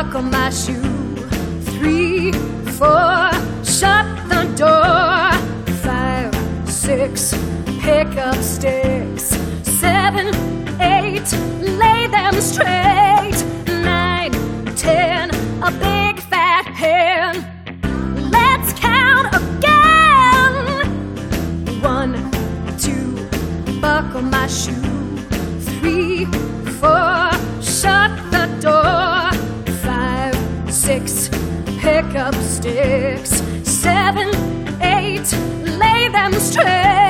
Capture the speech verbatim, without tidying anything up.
buckle my shoe. Three, four, shut the door. Five, six, pick up sticks. Seven, eight, lay them straight. Nine, ten, a big fat hen. Let's count again. One, two, buckle my shoe. Three, four, shut the door. Five, six, pick up sticks. Seven, eight, lay them straight.